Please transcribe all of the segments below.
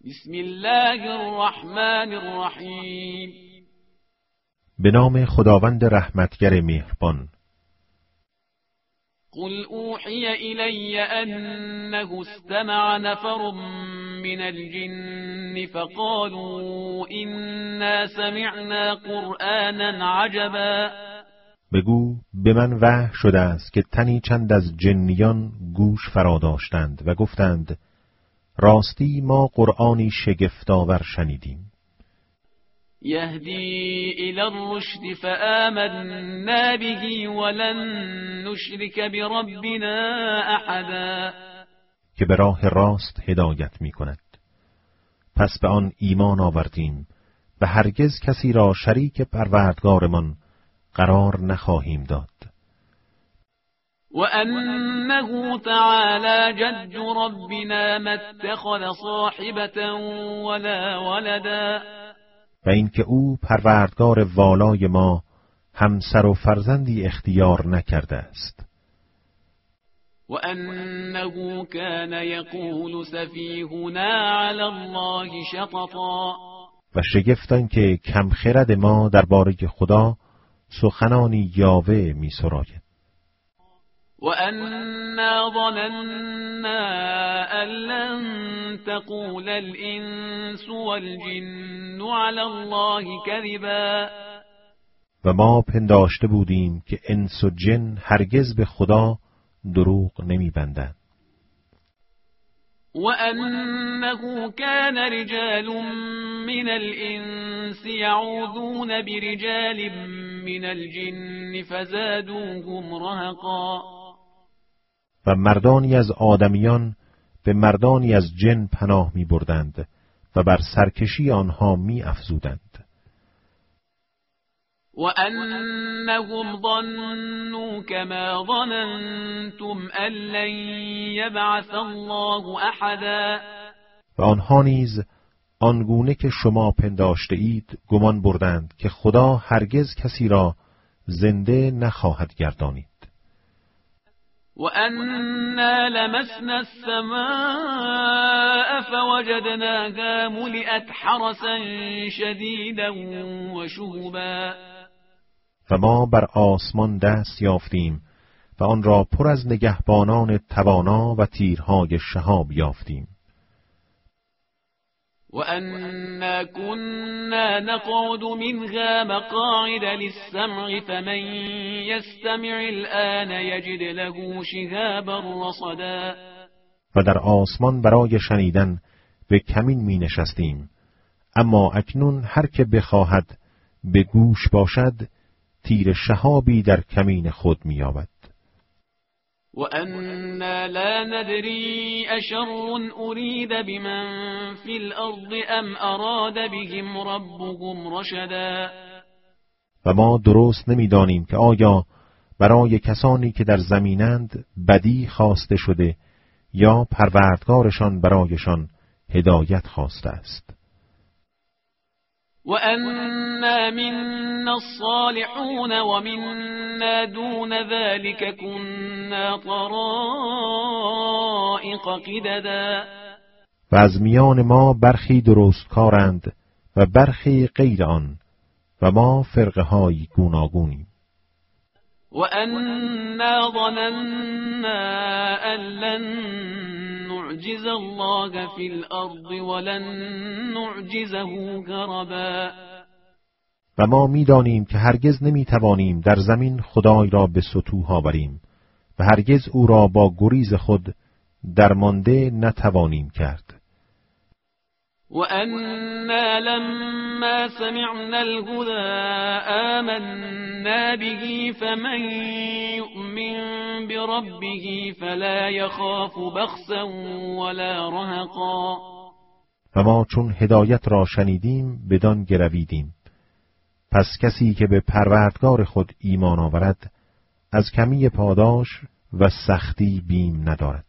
بسم الله الرحمن الرحیم. به نام خداوند رحمتگر مهربان. قل اوحی الی انه استمع نفر من الجن فقالوا انا سمعنا قرآنا عجبا. بگو به من وحی شده است که تنی چند از جنیان گوش فرا داشتند و گفتند راستی ما قرآنی شگفت‌آور شنیدیم. یهدی الی الرشد فآمنا به ولن نشرک بربنا احدا. که به راه راست هدایت می کند. پس به آن ایمان آوردیم و هرگز کسی را شریک پروردگارمان قرار نخواهیم داد. وأنه تعالى جد ربنا ما اتخذ صاحبة ولا ولدا. و اینکه او پروردگار والای ما همسر و فرزندی اختیار نکرده است. وأنه كان يقول سفيهنا على الله شططا. و شگفت آن که کم خرد ما درباره خدا سخنانی یاوه می سراید. وَأَنَّا ظَنَنَّا أَن لَّن تَقُولَ الْإِنسُ وَالْجِنُّ عَلَى اللَّهِ كَذِبًا. و ما پنداشته بودیم که انس و جن هرگز به خدا دروغ نمی‌بندند. وَأَنَّهُ كَانَ رِجَالٌ مِّنَ الْإِنسِ يَعُوذُونَ بِرِجَالٍ مِّنَ الْجِنِّ فَزَادُوهُمْ رَهَقًا. و مردانی از آدمیان به مردانی از جن پناه می بردند و بر سرکشی آنها می افزودند. وَأَنَّهُمْ ظَنُّوا كَمَا ظَنَنْتُمْ أَن لَّن يَبْعَثَ اللَّهُ أَحَدًا. و آنها نیز آنگونه که شما پنداشته اید گمان بردند که خدا هرگز کسی را زنده نخواهد گردانید. وَأَنَّا لَمَسْنَا السَّمَاءَ فَوَجَدْنَاهَا مُلِئَتْ حَرَسًا شَدِيدًا وَشُهُبًا. و ما بر آسمان دست یافتیم و آن را پر از نگهبانان توانا و تیرهای شهاب یافتیم. وَأَنَّا كُنَّا نَقْعُدُ مِنْهَا مَقَاعِدَ لِلسَّمْعِ فَمَنْ يَسْتَمِعِ الْآنَ يَجِدْ لَهُ شِهَابًا رَصَدًا. و در آسمان برای شنیدن به کمین می نشستیم، اما اکنون هر که بخواهد به گوش باشد تیر شهابی در کمین خود می یابد. وَأَنَّا لَا نَدْرِي أَشَرٌّ أُرِيدَ بِمَنْ فِي الْأَرْضِ أَمْ أَرَادَ بِهِمْ رَبُّهُمْ رَشَدًا. و ما درست نمی‌دانیم که آیا برای کسانی که در زمینند بدی خواسته شده یا پروردگارشان برایشان هدایت خواسته است. وَأَنَّا مِنَّا الصَّالِحُونَ وَمِنَّا دُونَ ذَلِكَ كُنَّا طَرَائِقَ قِدَدًا. و از میان ما برخی درست کارند و برخی غیر آن و ما فرقه های گوناگونیم. وَأَنَّا ظَنَنَّا أَن لَّن نُّعْجِزَ اللَّهَ فِي الْأَرْضِ وَلَن نُّعْجِزَهُ هَرَبًا. و ما می‌دانیم که هرگز نمی‌توانیم در زمین خدای را به سطوح آوریم و هرگز او را با گریز خود درمانده نتوانیم کرد. وَأَنَّا لَمَّا سَمِعْنَا الْهُدَىٰ آمَنَّا بِهِ فَمَن يُؤْمِن بِرَبِّهِ فَلَا يَخَافُ بَخْسًا وَلَا رَهَقًا. و ما چون هدایت را شنیدیم بدان گرویدیم. پس کسی که به پروردگار خود ایمان آورد از کمی پاداش و سختی بیم ندارد.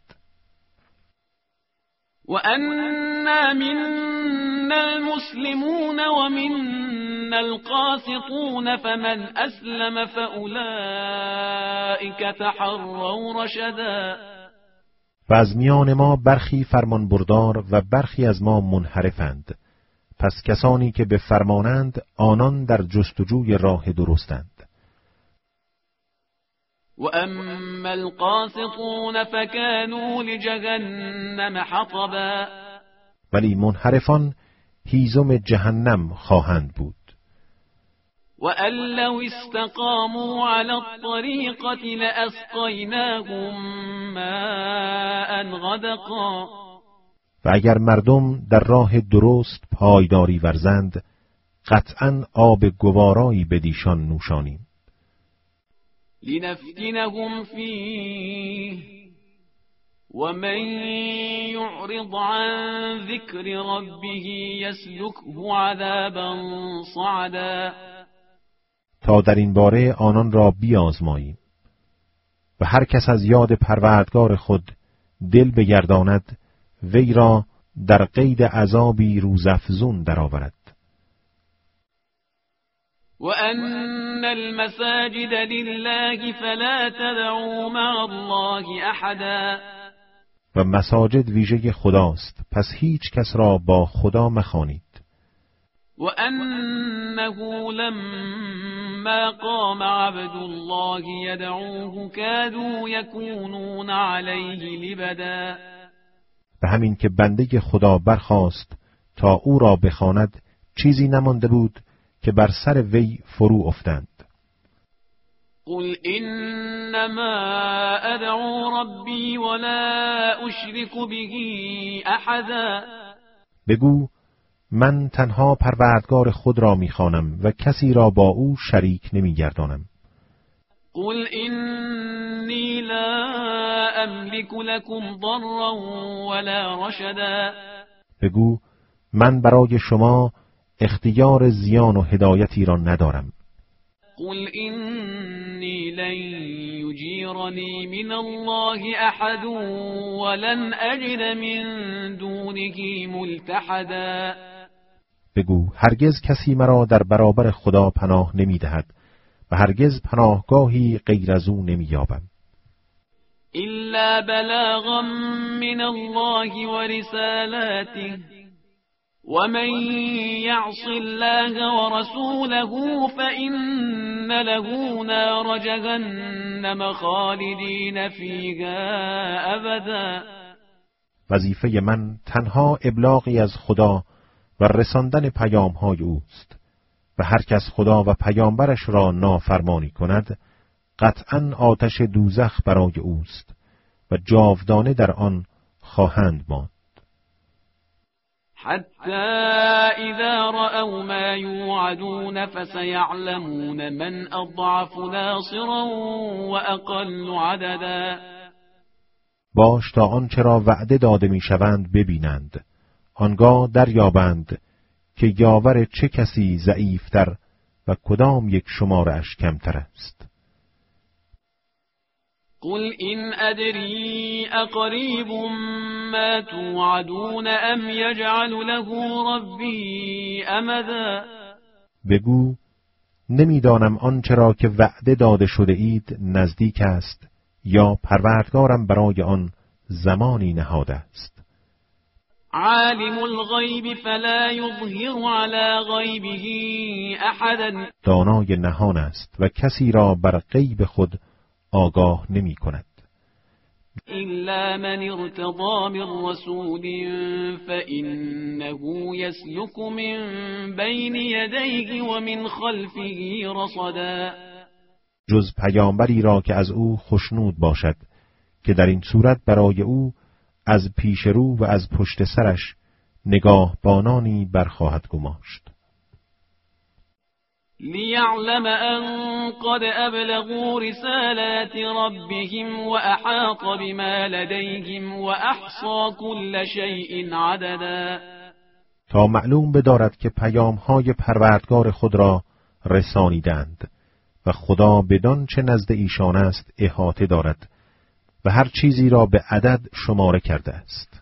وَأَنَّا مِنَّا الْمُسْلِمُونَ وَمِنَّا الْقَاسِطُونَ فَمَنْ أَسْلَمَ فَأُولَئِكَ تَحَرَّوْا رَشَدًا. و از میان ما برخی فرمانبردار و برخی از ما منحرفند. پس کسانی که به فرمانند آنان در جستجوی راه درستند. و اما القاسطون فكانوا لجهنم حطبا، ولی منحرفان هیزم جهنم خواهند بود. وأن لو استقاموا على الطريقة لأسقيناهم ماء غدقا، و اگر مردم در راه درست پایداری ورزند قطعاً آب گوارایی بدیشان نوشانیم. لنفتنهم فيه ومن يعرض عن ذكر ربه يسلكه عذابا صعدا، تا در این باره آنان را بیازماییم و هر کس از یاد پروردگار خود دل بگرداند وی را در قید عذابی روزافزون درآورد. وأن المساجد لله فلا تدعوا مع الله أحدا، و مساجد ویژه خداست پس هیچ کس را با خدا مخوانید. وأنه لما قام عبد الله يدعوه كادوا يكونون عليه لبدا، و همین که بنده خدا برخاست تا او را بخواند چیزی نمانده بود که بر سر وی فرو افتند. قل انما ادعو ربی ولا اشرك به احدا، بگو من تنها پروردگار خود را میخوانم و کسی را با او شریک نمیگردانم. قل إني لا أملك لكم ضرا ولا رشدا، بگو من برای شما اختیار زیان و هدایتی را ندارم. قل إني لن يجيرني من الله أحد ولن أجد من دونه ملتحدا، بگو هرگز کسی مرا در برابر خدا پناه نمیدهد و هرگز پناهگاهی غیر از او نمی‌یابم. إلا بلاغا من الله ورسالاته ومن يعص الله ورسوله فإن له نار جهنم خالدين فيها أبدا. وظیفه من تنها ابلاغی از خدا و رساندن پیام‌های اوست و هر کس خدا و پیامبرش را نافرمانی کند قطعاً آتش دوزخ برای اوست و جاودانه در آن خواهند ماند. حتی اذا رأوا ما یوعدون فسیعلمون من اضعف ناصرا واقل عددا. باش تا آنچه را وعده داده میشوند ببینند، آنگاه دریابند که یاور چه کسی ضعیفتر و کدام یک شمارش کمتر است. قل إن أدري أقريب ما توعدون أم يجعل له ربي أمدا. بگو نمیدانم آنچه را که وعده داده شده اید نزدیک است یا پروردگارم برای آن زمانی نهاده است. عالم الغیب فلا یظهر علی غیبه احدا. دانای نهان است و کسی را بر غیب خود آگاه نمی کند. إلا من ارتضى من رسول فإنه يسلك من بين يديه ومن خلفه رصدا. جز پیامبری را که از او خشنود باشد که در این صورت برای او از پیش رو و از پشت سرش نگاهبانانی برخواهد گماشت. ليعلم أن قد أبلغوا رسالات ربهم وأحاط بما لديهم وأحصى كل شيء عددا. تا معلوم بدارد که پیام‌های پروردگار خود را رسانیدند و خدا بدان چه نزد ایشان است احاطه دارد و هر چیزی را به عدد شماره کرده است.